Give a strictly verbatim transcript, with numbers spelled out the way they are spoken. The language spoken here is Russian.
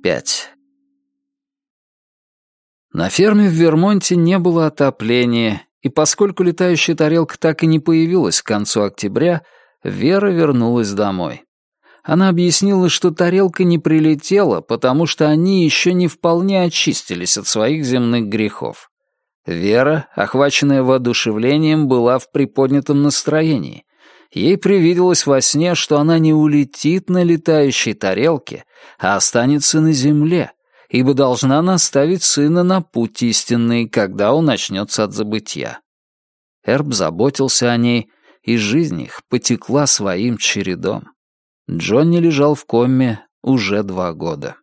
пять. На ферме в Вермонте не было отопления, и поскольку летающая тарелка так и не появилась к концу октября, Вера вернулась домой. Она объяснила, что тарелка не прилетела, потому что они еще не вполне очистились от своих земных грехов. Вера, охваченная воодушевлением, была в приподнятом настроении. Ей привиделось во сне, что она не улетит на летающей тарелке, а останется на земле, ибо должна наставить сына на путь истинный, когда он начнется от забытья. Эрб заботился о ней, и жизнь их потекла своим чередом. Джонни лежал в коме уже два года.